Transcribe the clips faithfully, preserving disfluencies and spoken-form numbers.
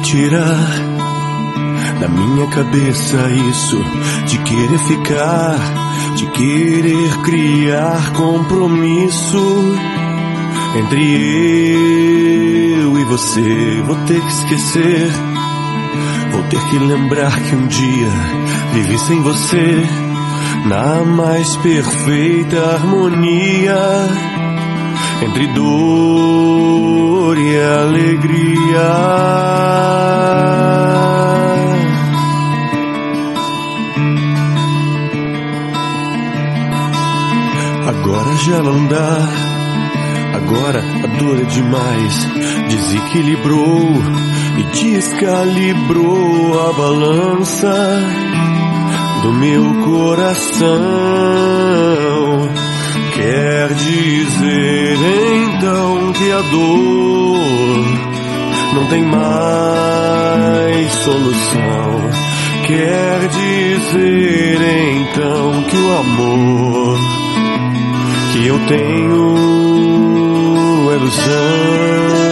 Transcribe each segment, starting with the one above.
tirar da minha cabeça isso de querer ficar, de querer criar compromisso entre eu e você. Vou ter que esquecer, vou ter que lembrar que um dia vivi sem você na mais perfeita harmonia entre dor e alegria. Agora já não dá, agora a dor é demais. Desequilibrou e descalibrou a balança do meu coração. Quer dizer então que a dor não tem mais solução. Quer dizer então que o amor que eu tenho é ilusão.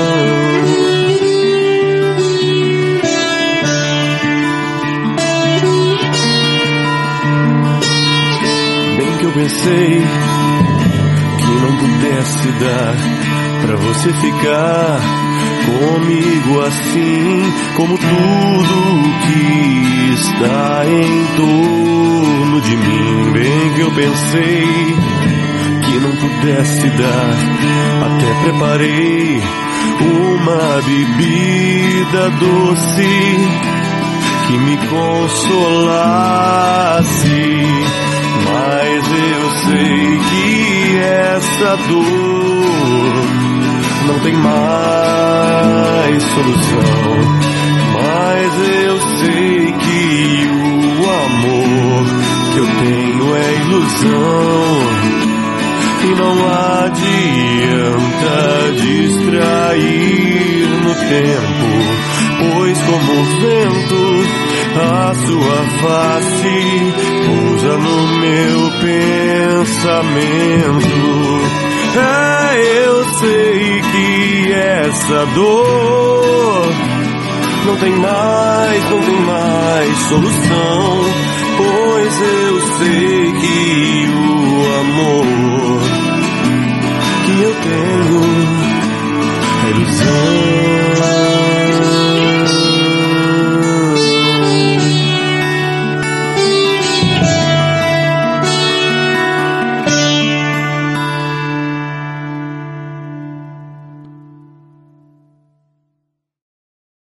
Eu pensei que não pudesse dar pra você ficar comigo assim, como tudo que está em torno de mim. Bem que eu pensei que não pudesse dar, até preparei uma bebida doce que me consolasse. Mas eu sei que essa dor não tem mais solução. Mas eu sei que o amor que eu tenho é ilusão. E não adianta distrair no tempo, pois como o vento a sua face pousa no meu pensamento. É, eu sei que essa dor não tem mais, não tem mais solução, pois eu sei que o amor que eu tenho